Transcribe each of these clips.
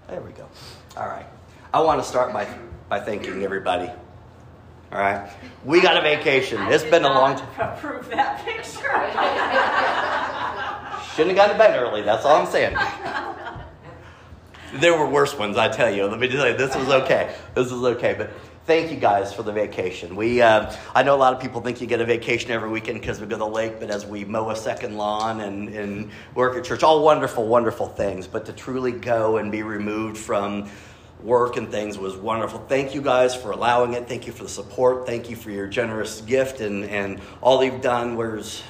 There we go. All right. I want to start by thanking everybody. All right. We got a vacation. It's been a long time. Approve that picture. Shouldn't have gone to bed early. That's all I'm saying. There were worse ones, I tell you. Let me tell you, this was okay. This was okay. But thank you guys for the vacation. I know a lot of people think you get a vacation every weekend because we go to the lake, but as we mow a second lawn and work at church, all wonderful, wonderful things. But to truly go and be removed from work and things was wonderful. Thank you guys for allowing it. Thank you for the support. Thank you for your generous gift and all you've done. Where's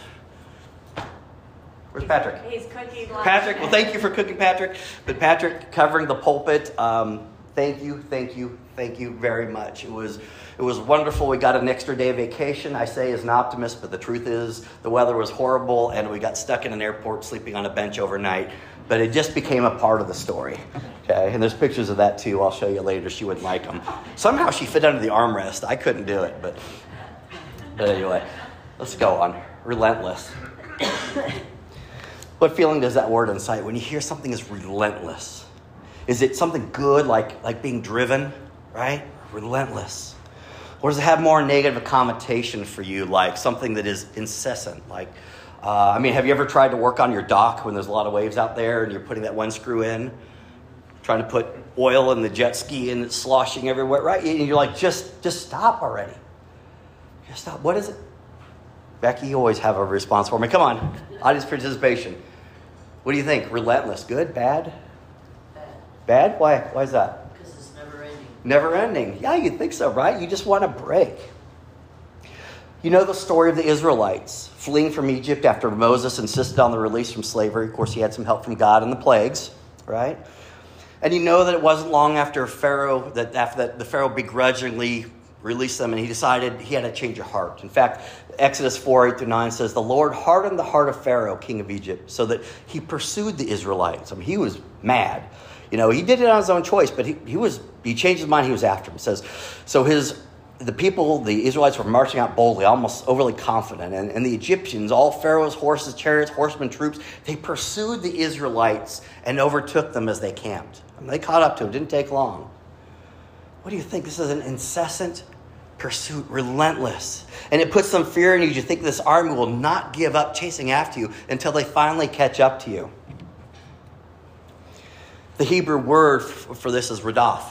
Patrick? He's cooking lunch. Patrick, well, thank you for cooking, Patrick. But Patrick, covering the pulpit, thank you very much. It was wonderful. We got an extra day of vacation. I say as an optimist, but the truth is the weather was horrible, and we got stuck in an airport sleeping on a bench overnight. But it just became a part of the story. Okay, and there's pictures of that too. I'll show you later. She wouldn't like them. Somehow she fit under the armrest. I couldn't do it, but anyway, let's go on. Relentless. What feeling does that word incite when you hear something is relentless? Is it something good like being driven, right? Relentless. Or does it have more negative connotation for you, like something that is incessant? Like, have you ever tried to work on your dock when there's a lot of waves out there and you're putting that one screw in, trying to put oil in the jet ski and it's sloshing everywhere, right? And you're like, just stop already. Just stop. What is it? Becky, you always have a response for me. Come on. Audience participation. What do you think? Relentless. Good? Bad? Bad? Why is that? Because it's never ending. Never ending. Yeah, you'd think so, right? You just want a break. You know the story of the Israelites fleeing from Egypt after Moses insisted on the release from slavery. Of course, he had some help from God in the plagues, right? And you know that it wasn't long after the Pharaoh begrudgingly released them, and he decided he had to change of heart. In fact, Exodus 4:8-9 says, the Lord hardened the heart of Pharaoh, king of Egypt, so that he pursued the Israelites. He was mad. He did it on his own choice, but he changed his mind. He was after him. It says, so the Israelites were marching out boldly, almost overly confident. And the Egyptians, all Pharaoh's horses, chariots, horsemen, troops, they pursued the Israelites and overtook them as they camped. They caught up to them. It didn't take long. What do you think? This is an incessant pursuit, relentless. And it puts some fear in you. You think this army will not give up chasing after you until they finally catch up to you. The Hebrew word for this is radaf.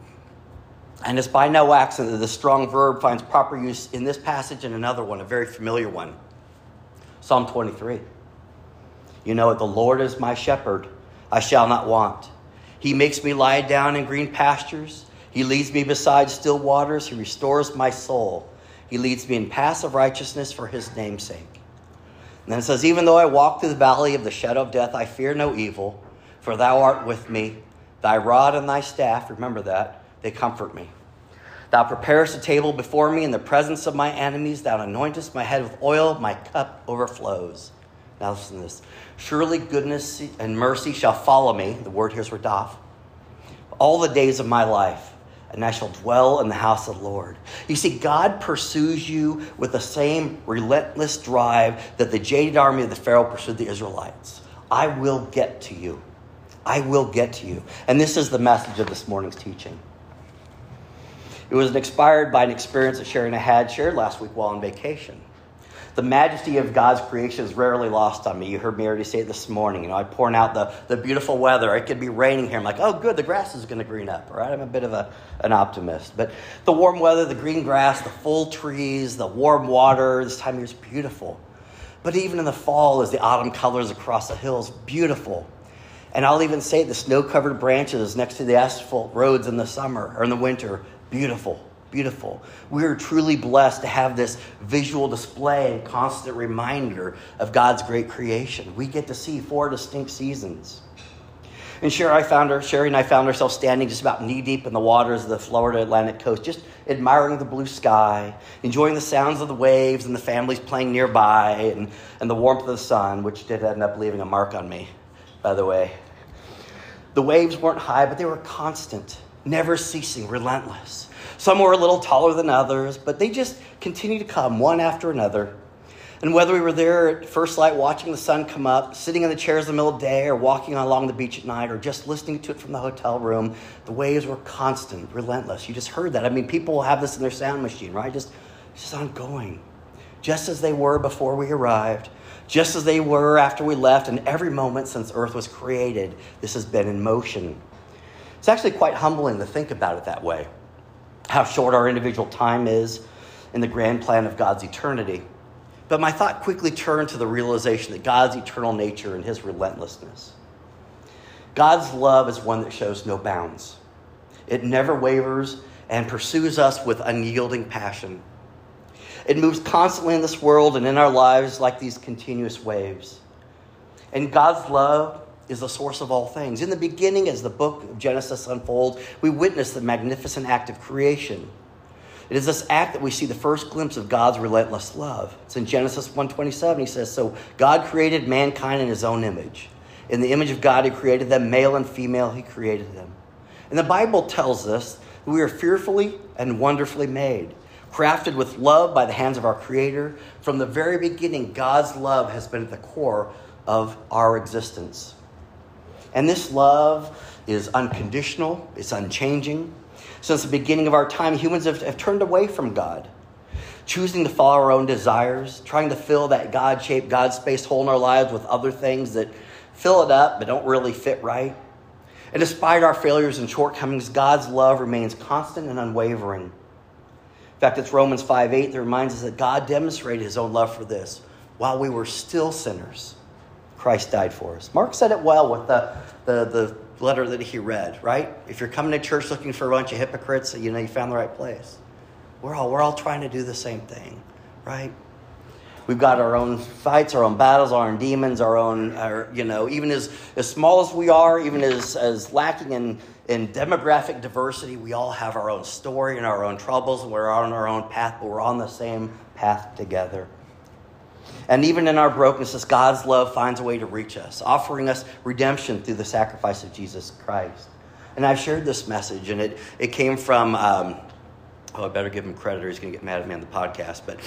And it's by no accident that the strong verb finds proper use in this passage and another one, a very familiar one. Psalm 23. You know it, the Lord is my shepherd, I shall not want. He makes me lie down in green pastures. He leads me beside still waters. He restores my soul. He leads me in paths of righteousness for his name's sake. And then it says, even though I walk through the valley of the shadow of death, I fear no evil, for thou art with me. Thy rod and thy staff, remember that, they comfort me. Thou preparest a table before me in the presence of my enemies. Thou anointest my head with oil. My cup overflows. Now listen to this. Surely goodness and mercy shall follow me. The word here is radaf. All the days of my life. And I shall dwell in the house of the Lord. You see, God pursues you with the same relentless drive that the jaded army of the Pharaoh pursued the Israelites. I will get to you. I will get to you. And this is the message of this morning's teaching. It was inspired by an experience that Sherry and I had shared last week while on vacation. The majesty of God's creation is rarely lost on me. You heard me already say it this morning. I pouring out the beautiful weather. It could be raining here. I'm like, oh, good, the grass is going to green up. All right, I'm a bit of an optimist. But the warm weather, the green grass, the full trees, the warm water, this time of year is beautiful. But even in the fall, as the autumn colors across the hills, beautiful. And I'll even say the snow-covered branches next to the asphalt roads in the summer or in the winter, beautiful. Beautiful. We are truly blessed to have this visual display and constant reminder of God's great creation. We get to see 4 distinct seasons. And Sherry and I found ourselves standing just about knee-deep in the waters of the Florida Atlantic coast, just admiring the blue sky, enjoying the sounds of the waves and the families playing nearby and the warmth of the sun, which did end up leaving a mark on me, by the way. The waves weren't high, but they were constant, never ceasing, relentless. Some were a little taller than others, but they just continued to come one after another. And whether we were there at first light watching the sun come up, sitting in the chairs in the middle of the day, or walking along the beach at night, or just listening to it from the hotel room, the waves were constant, relentless. You just heard that. I mean, people will have this in their sound machine, right? Just ongoing. Just as they were before we arrived, just as they were after we left, and every moment since Earth was created, this has been in motion. It's actually quite humbling to think about it that way, how short our individual time is in the grand plan of God's eternity. But my thought quickly turned to the realization that God's eternal nature and his relentlessness. God's love is one that shows no bounds. It never wavers and pursues us with unyielding passion. It moves constantly in this world and in our lives like these continuous waves. And God's love is the source of all things. In the beginning, as the book of Genesis unfolds, we witness the magnificent act of creation. It is this act that we see the first glimpse of God's relentless love. It's in Genesis 1:27. He says, "So God created mankind in his own image. In the image of God, he created them, male and female, he created them." And the Bible tells us that we are fearfully and wonderfully made, crafted with love by the hands of our Creator. From the very beginning, God's love has been at the core of our existence. And this love is unconditional, it's unchanging. Since the beginning of our time, humans have turned away from God, choosing to follow our own desires, trying to fill that God-shaped, God-spaced hole in our lives with other things that fill it up but don't really fit right. And despite our failures and shortcomings, God's love remains constant and unwavering. In fact, it's Romans 5:8 that reminds us that God demonstrated his own love for this. While we were still sinners, Christ died for us. Mark said it well with the letter that he read, right? If you're coming to church looking for a bunch of hypocrites, you found the right place. We're all trying to do the same thing, right? We've got our own fights, our own battles, our own demons, even as small as we are, even as lacking in demographic diversity, we all have our own story and our own troubles, and we're on our own path, but we're on the same path together. And even in our brokenness, God's love finds a way to reach us, offering us redemption through the sacrifice of Jesus Christ. And I've shared this message, and it came from, I better give him credit or he's going to get mad at me on the podcast, but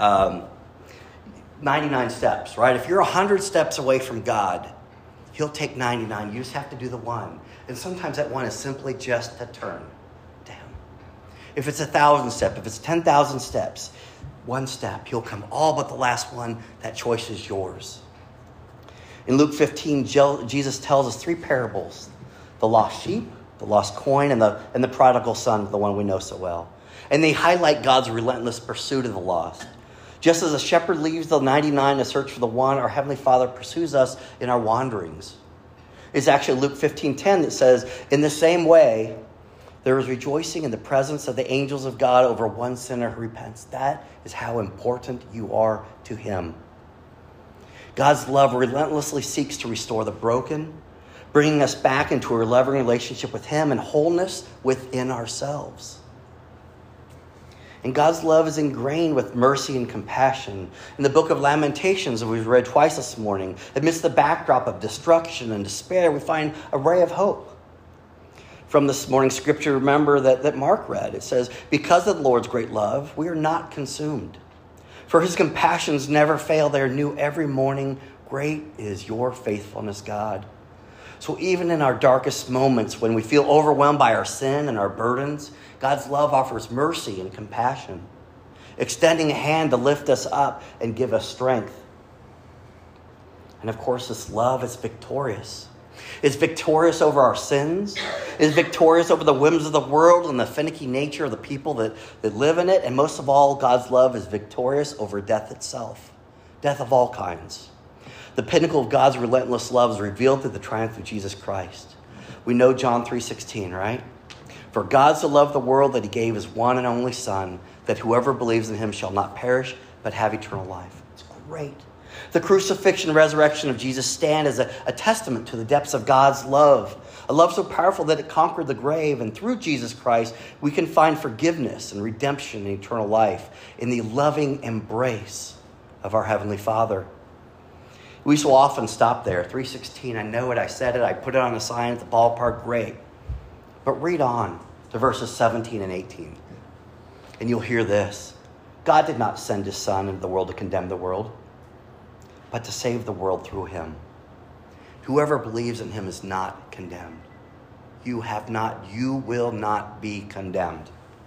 99 steps, right? If you're 100 steps away from God, he'll take 99. You just have to do the one. And sometimes that one is simply just to turn down. If it's 1,000 steps, if it's 10,000 steps, one step, he'll come all but the last one. That choice is yours. In Luke 15, Jesus tells us 3 parables: the lost sheep, the lost coin, and the prodigal son, the one we know so well. And they highlight God's relentless pursuit of the lost. Just as a shepherd leaves the 99 to search for the one, our Heavenly Father pursues us in our wanderings. It's actually Luke 15:10 that says, "In the same way, there is rejoicing in the presence of the angels of God over one sinner who repents." That is how important you are to him. God's love relentlessly seeks to restore the broken, bringing us back into a loving relationship with him and wholeness within ourselves. And God's love is ingrained with mercy and compassion. In the book of Lamentations, that we've read twice this morning, amidst the backdrop of destruction and despair, we find a ray of hope. From this morning's scripture, remember that Mark read. It says, "Because of the Lord's great love, we are not consumed. For his compassions never fail. They are new every morning. Great is your faithfulness, God." So even in our darkest moments, when we feel overwhelmed by our sin and our burdens, God's love offers mercy and compassion, extending a hand to lift us up and give us strength. And of course, this love is victorious. It's victorious over our sins. It's victorious over the whims of the world and the finicky nature of the people that live in it. And most of all, God's love is victorious over death itself, death of all kinds. The pinnacle of God's relentless love is revealed through the triumph of Jesus Christ. We know John 3:16, right? "For God so loved the world that he gave his one and only Son, that whoever believes in him shall not perish, but have eternal life." It's great. The crucifixion and resurrection of Jesus stand as a testament to the depths of God's love, a love so powerful that it conquered the grave. And through Jesus Christ, we can find forgiveness and redemption and eternal life in the loving embrace of our Heavenly Father. We so often stop there. 3:16, I know it, I said it, I put it on a sign at the ballpark, great. But read on to verses 17 and 18, and you'll hear this. God did not send his Son into the world to condemn the world, but to save the world through him. Whoever believes in him is not condemned. You will not be condemned.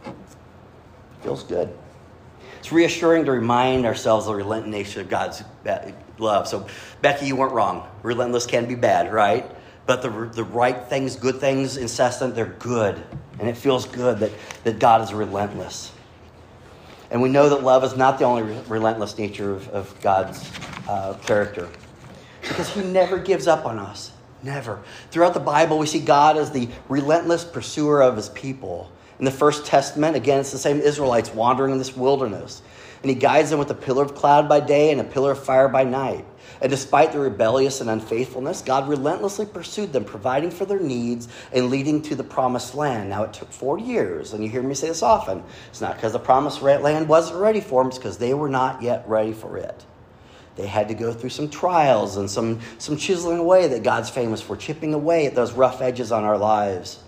Feels good. It's reassuring to remind ourselves of the relentless nature of God's love. So, Becky, you weren't wrong. Relentless can be bad, right? But the right things, good things, incessant, they're good. And it feels good that God is relentless. And we know that love is not the only relentless nature of God's character. Because he never gives up on us. Never. Throughout the Bible, we see God as the relentless pursuer of his people. In the First Testament, again, it's the same Israelites wandering in this wilderness. And he guides them with a pillar of cloud by day and a pillar of fire by night. And despite their rebellious and unfaithfulness, God relentlessly pursued them, providing for their needs and leading to the promised land. Now, it took 40 years, and you hear me say this often. It's not because the promised land wasn't ready for them. It's because they were not yet ready for it. They had to go through some trials and some chiseling away that God's famous for, chipping away at those rough edges on our lives.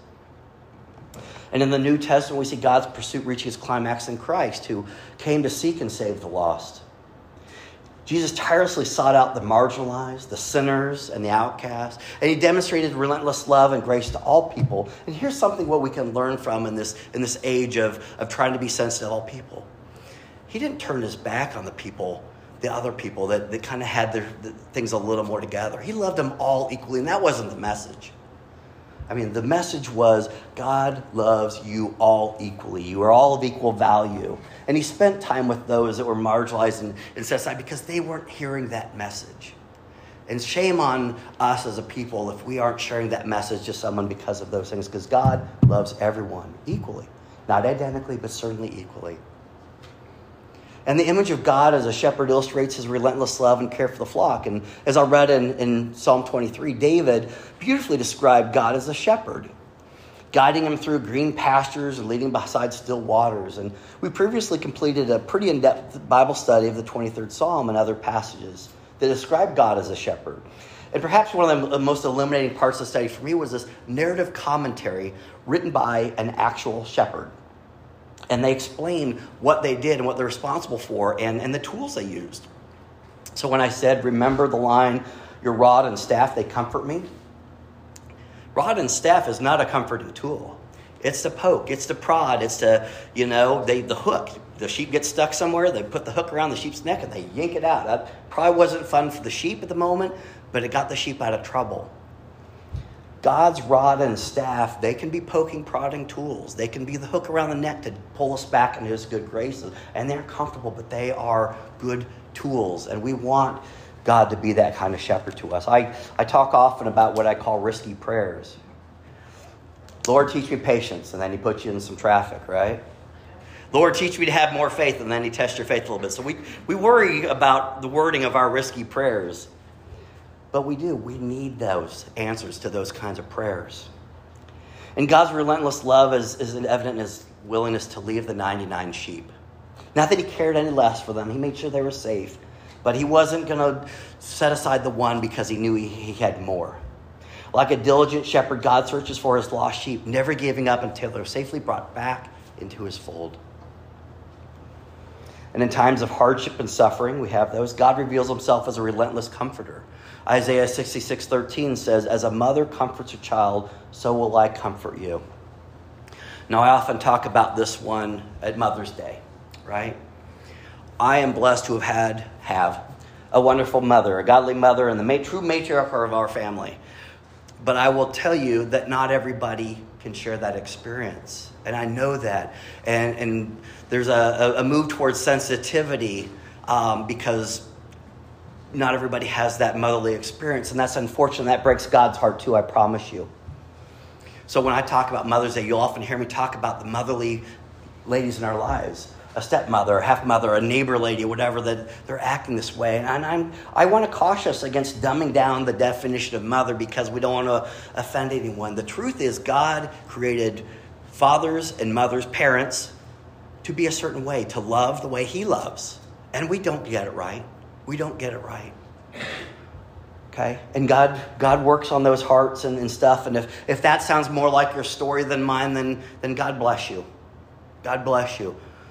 And in the New Testament, we see God's pursuit reaching its climax in Christ, who came to seek and save the lost. Jesus tirelessly sought out the marginalized, the sinners, and the outcasts, and he demonstrated relentless love and grace to all people. And here's something what we can learn from in this age of trying to be sensitive to all people. He didn't turn his back on the other people that kind of had their things a little more together. He loved them all equally, and that wasn't the message. I mean, the message was God loves you all equally. You are all of equal value. And he spent time with those that were marginalized and set aside because they weren't hearing that message. And shame on us as a people if we aren't sharing that message to someone because of those things, because God loves everyone equally. Not identically, but certainly equally. And the image of God as a shepherd illustrates his relentless love and care for the flock. And as I read in Psalm 23, David beautifully described God as a shepherd, guiding him through green pastures and leading beside still waters. And we previously completed a pretty in-depth Bible study of the 23rd Psalm and other passages that describe God as a shepherd. And perhaps one of the most illuminating parts of the study for me was this narrative commentary written by an actual shepherd. And they explain what they did and what they're responsible for and the tools they used. So when I said, remember the line, your rod and staff, they comfort me. Rod and staff is not a comforting tool. It's to poke, it's to prod, it's to, the hook. The sheep gets stuck somewhere, they put the hook around the sheep's neck and they yank it out. That probably wasn't fun for the sheep at the moment, but it got the sheep out of trouble. God's rod and staff, they can be poking, prodding tools. They can be the hook around the neck to pull us back into his good graces. And they're comfortable, but they are good tools. And we want God to be that kind of shepherd to us. I talk often about what I call risky prayers. Lord, teach me patience, and then he puts you in some traffic, right? Lord, teach me to have more faith, and then he tests your faith a little bit. So we worry about the wording of our risky prayers. But we do. We need those answers to those kinds of prayers. And God's relentless love is evident in his willingness to leave the 99 sheep. Not that he cared any less for them. He made sure they were safe. But he wasn't going to set aside the one because he knew he had more. Like a diligent shepherd, God searches for his lost sheep, never giving up until they're safely brought back into his fold. And in times of hardship and suffering, we have those. God reveals himself as a relentless comforter. Isaiah 66:13 says, as a mother comforts her child, so will I comfort you. Now, I often talk about this one at Mother's Day, right? I am blessed to have a wonderful mother, a godly mother, and the true matriarch of our family. But I will tell you that not everybody can share that experience. And I know that. And there's a move towards sensitivity because not everybody has that motherly experience. And that's unfortunate. That breaks God's heart too, I promise you. So when I talk about Mother's Day, you'll often hear me talk about the motherly ladies in our lives. A stepmother, a half-mother, a neighbor lady, whatever, that they're acting this way. And I want to caution us against dumbing down the definition of mother because we don't want to offend anyone. The truth is God created fathers and mothers, parents, to be a certain way, to love the way he loves. And we don't get it right. We don't get it right. Okay? And God works on those hearts and stuff. And if that sounds more like your story than mine, then God bless you. God bless you.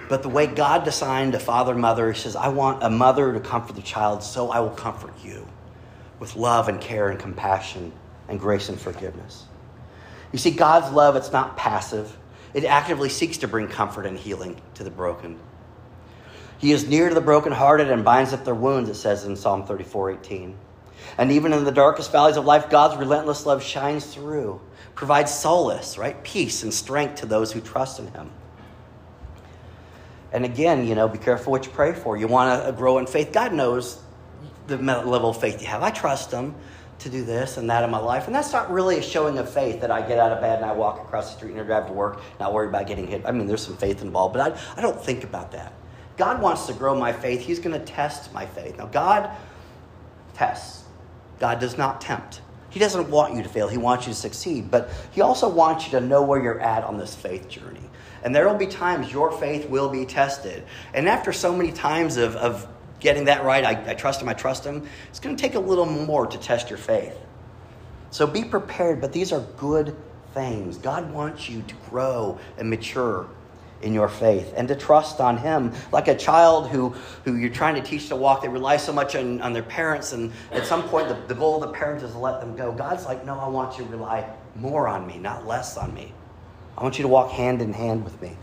But the way God designed a father and mother, he says, I want a mother to comfort the child, so I will comfort you with love and care and compassion and grace and forgiveness. You see, God's love, it's not passive. It actively seeks to bring comfort and healing to the broken. He is near to the brokenhearted and binds up their wounds, it says in Psalm 34:18. And even in the darkest valleys of life, God's relentless love shines through, provides solace, right? Peace and strength to those who trust in him. And again, be careful what you pray for. You want to grow in faith. God knows the level of faith you have. I trust him to do this and that in my life. And that's not really a showing of faith that I get out of bed and I walk across the street and I drive to work, not worried about getting hit. I mean, there's some faith involved, but I don't think about that. God wants to grow my faith. He's going to test my faith. Now, God tests. God does not tempt. He doesn't want you to fail. He wants you to succeed. But he also wants you to know where you're at on this faith journey. And there will be times your faith will be tested. And after so many times of getting that right, I trust him, it's going to take a little more to test your faith. So be prepared, but these are good things. God wants you to grow and mature in your faith and to trust on him. Like a child who you're trying to teach to walk, they rely so much on their parents, and at some point the goal of the parents is to let them go. God's like, no, I want you to rely more on me, not less on me. I want you to walk hand in hand with me.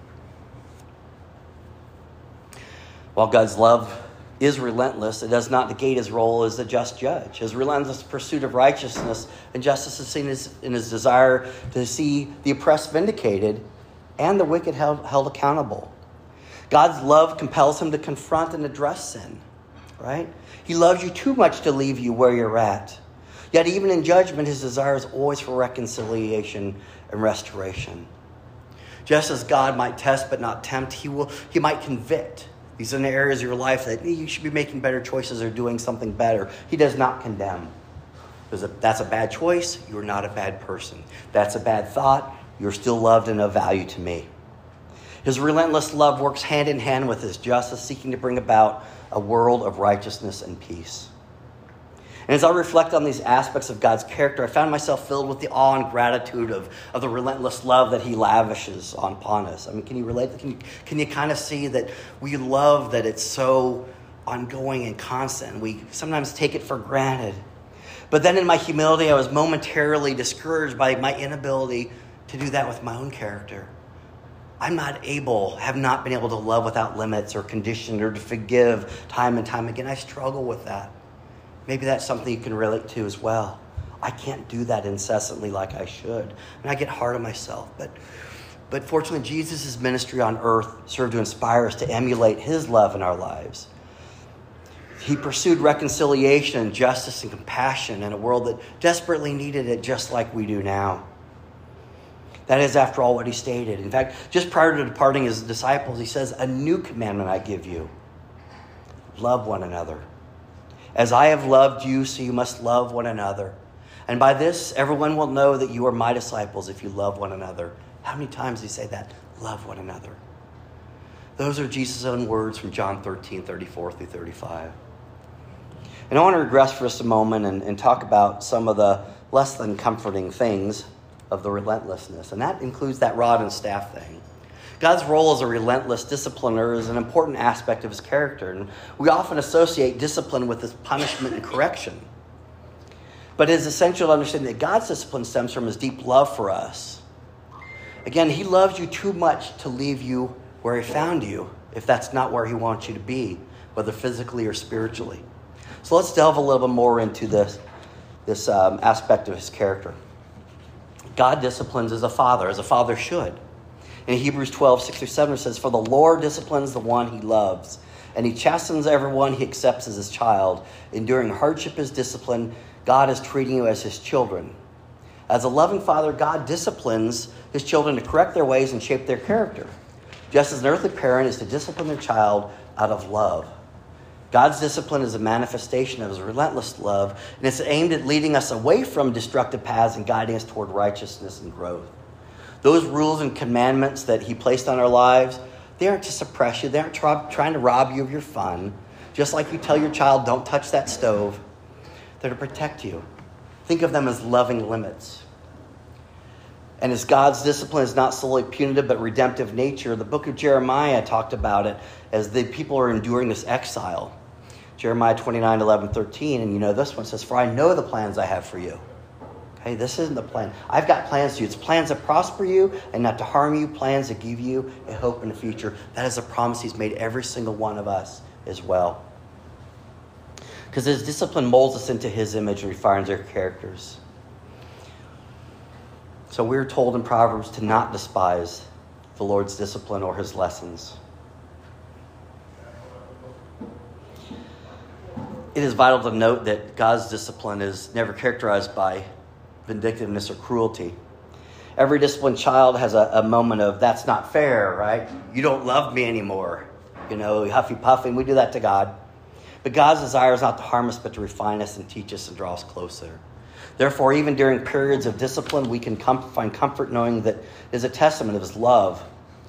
While God's love is relentless, it does not negate his role as a just judge. His relentless pursuit of righteousness and justice is seen in his desire to see the oppressed vindicated and the wicked held accountable. God's love compels him to confront and address sin, right? He loves you too much to leave you where you're at. Yet even in judgment, his desire is always for reconciliation and restoration. Just as God might test but not tempt, he might convict. These are the areas of your life that you should be making better choices or doing something better. He does not condemn. That's a bad choice. You're not a bad person. That's a bad thought. You're still loved and of value to me. His relentless love works hand in hand with his justice, seeking to bring about a world of righteousness and peace. And as I reflect on these aspects of God's character, I found myself filled with the awe and gratitude of the relentless love that he lavishes upon us. I mean, can you relate? Can you kind of see that we love that it's so ongoing and constant? We sometimes take it for granted. But then in my humility, I was momentarily discouraged by my inability to do that with my own character. Have not been able to love without limits or condition or to forgive time and time again. I struggle with that. Maybe that's something you can relate to as well. I can't do that incessantly like I should. And I get hard on myself. But fortunately, Jesus' ministry on earth served to inspire us to emulate his love in our lives. He pursued reconciliation and justice and compassion in a world that desperately needed it just like we do now. That is, after all, what he stated. In fact, just prior to departing his disciples, he says, "A new commandment I give you. Love one another. As I have loved you, so you must love one another. And by this, everyone will know that you are my disciples if you love one another." How many times does he say that? Love one another. Those are Jesus' own words from John 13:34-35. And I want to regress for just a moment and talk about some of the less than comforting things of the relentlessness. And that includes that rod and staff thing. God's role as a relentless discipliner is an important aspect of his character. And we often associate discipline with his punishment and correction. But it is essential to understand that God's discipline stems from his deep love for us. Again, he loves you too much to leave you where he found you, if that's not where he wants you to be, whether physically or spiritually. So let's delve a little bit more into this aspect of his character. God disciplines as a father should. In Hebrews 12:6-7 it says, "For the Lord disciplines the one he loves, and he chastens everyone he accepts as his child. Enduring hardship is discipline. God is treating you as his children." As a loving father, God disciplines his children to correct their ways and shape their character, just as an earthly parent is to discipline their child out of love. God's discipline is a manifestation of his relentless love, and it's aimed at leading us away from destructive paths and guiding us toward righteousness and growth. Those rules and commandments that he placed on our lives, they aren't to suppress you. They aren't trying to rob you of your fun. Just like you tell your child, don't touch that stove. They're to protect you. Think of them as loving limits. And as God's discipline is not solely punitive but redemptive nature, the book of Jeremiah talked about it as the people are enduring this exile. Jeremiah 29, 11, 13. And you know this one says, "For I know the plans I have for you." Okay, this isn't the plan. I've got plans for you. It's plans that prosper you and not to harm you, plans that give you a hope in the future. That is a promise he's made every single one of us as well. Because his discipline molds us into his image and refines our characters. So we're told in Proverbs to not despise the Lord's discipline or his lessons. It is vital to note that God's discipline is never characterized by vindictiveness or cruelty. Every disciplined child has a moment of, that's not fair, right? You don't love me anymore. You know, huffy puffy. We do that to God. But God's desire is not to harm us, but to refine us and teach us and draw us closer. Therefore, even during periods of discipline, we can find comfort knowing that it is a testament of his love.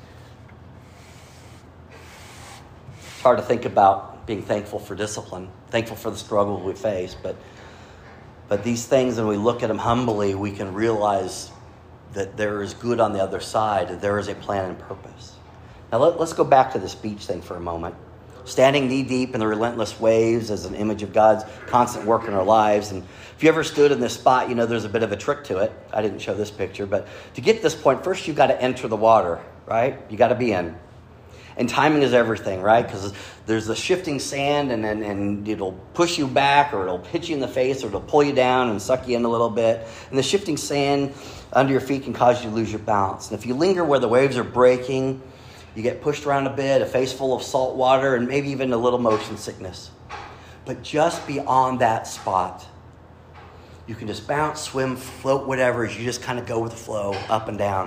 It's hard to think about being thankful for discipline, thankful for the struggle we face, but these things, when we look at them humbly, we can realize that there is good on the other side, that there is a plan and purpose. Now let's go back to this beach thing for a moment. Standing knee-deep in the relentless waves as an image of God's constant work in our lives. And if you ever stood in this spot, you know there's a bit of a trick to it. I didn't show this picture, but to get to this point, first you've got to enter the water, right? You got to be in. And timing is everything, right? Because there's the shifting sand, and it'll push you back, or it'll hit you in the face, or it'll pull you down and suck you in a little bit. And the shifting sand under your feet can cause you to lose your balance. And if you linger where the waves are breaking, you get pushed around a bit, a face full of salt water, and maybe even a little motion sickness. But just beyond that spot, you can just bounce, swim, float, whatever, as you just kind of go with the flow, up and down.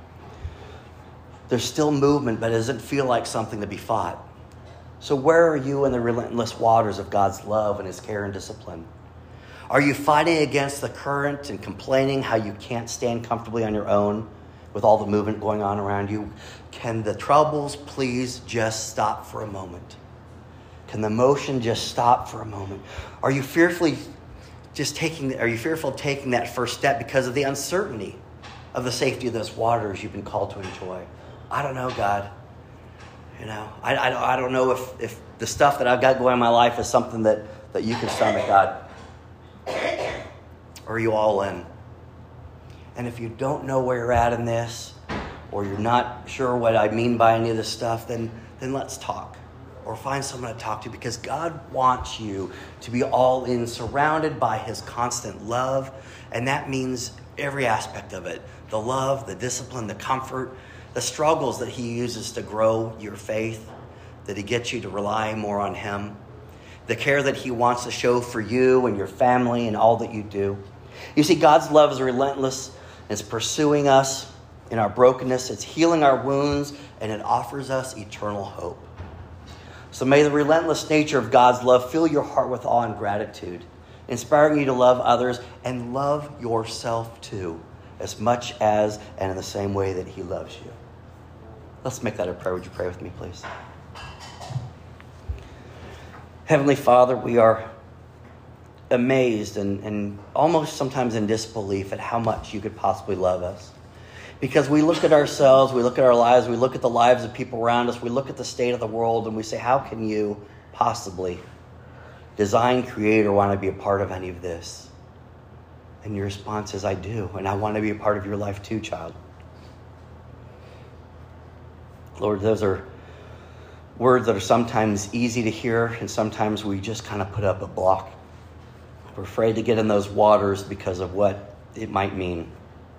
There's still movement, but it doesn't feel like something to be fought. So where are you in the relentless waters of God's love and his care and discipline? Are you fighting against the current and complaining how you can't stand comfortably on your own with all the movement going on around you? Can the troubles please just stop for a moment? Can the motion just stop for a moment? Are you fearful of taking that first step because of the uncertainty of the safety of those waters you've been called to enjoy? I don't know, God. You know, I don't know if the stuff that I've got going in my life is something that you can stomach, God. Or are you all in? And if you don't know where you're at in this, or you're not sure what I mean by any of this stuff, then let's talk. Or find someone to talk to, because God wants you to be all in, surrounded by his constant love. And that means every aspect of it. The love, the discipline, the comfort, the struggles that he uses to grow your faith, that he gets you to rely more on him. The care that he wants to show for you and your family and all that you do. You see, God's love is relentless. It's pursuing us in our brokenness. It's healing our wounds, and it offers us eternal hope. So may the relentless nature of God's love fill your heart with awe and gratitude, inspiring you to love others and love yourself too, as much as and in the same way that he loves you. Let's make that a prayer. Would you pray with me, please? Heavenly Father, we are amazed and almost sometimes in disbelief at how much you could possibly love us. Because we look at ourselves, we look at our lives, we look at the lives of people around us, we look at the state of the world, and we say, how can you possibly design, create, or want to be a part of any of this? And your response is, I do, and I want to be a part of your life too, child. Lord, those are words that are sometimes easy to hear, and sometimes we just kind of put up a block. We're afraid to get in those waters because of what it might mean.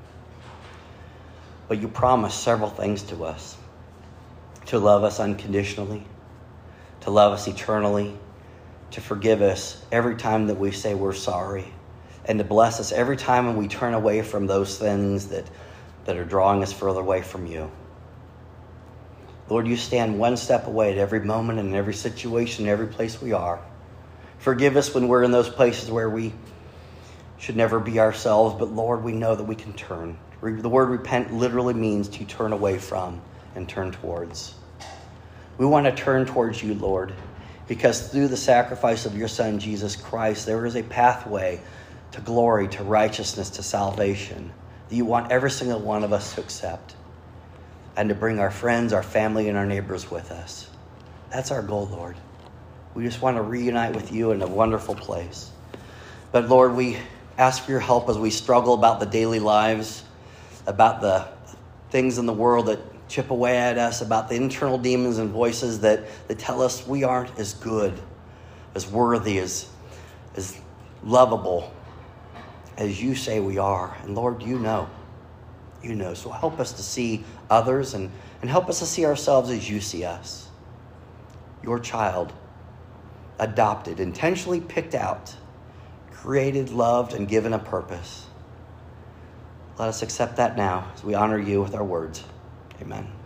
But you promise several things to us. To love us unconditionally, to love us eternally, to forgive us every time that we say we're sorry, and to bless us every time when we turn away from those things that are drawing us further away from you. Lord, you stand one step away at every moment and in every situation, every place we are. Forgive us when we're in those places where we should never be ourselves, but Lord, we know that we can turn. The word repent literally means to turn away from and turn towards. We want to turn towards you, Lord, because through the sacrifice of your Son, Jesus Christ, there is a pathway to glory, to righteousness, to salvation that you want every single one of us to accept and to bring our friends, our family, and our neighbors with us. That's our goal, Lord. We just want to reunite with you in a wonderful place. But Lord, we ask for your help as we struggle about the daily lives, about the things in the world that chip away at us, about the internal demons and voices that tell us we aren't as good, as worthy, as lovable as you say we are. And Lord, you know. You know. So help us to see others and help us to see ourselves as you see us. Your child, adopted, intentionally picked out, created, loved, and given a purpose. Let us accept that now as we honor you with our words. Amen.